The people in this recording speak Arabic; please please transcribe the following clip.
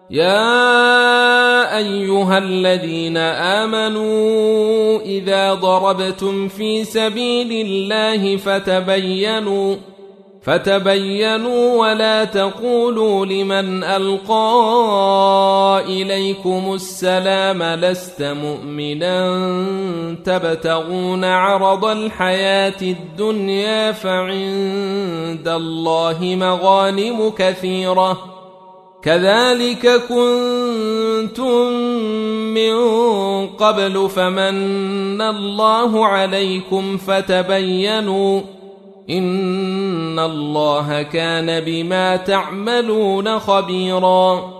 يا أيها الذين آمنوا إذا ضربتم في سبيل الله فتبينوا ولا تقولوا لمن ألقى إليكم السلام لست مؤمنا تبتغون عرض الحياة الدنيا فعند الله مغانم كثيرة كذلك كنتم من قبل فمن الله عليكم فتبينوا إن الله كان بما تعملون خبيرا.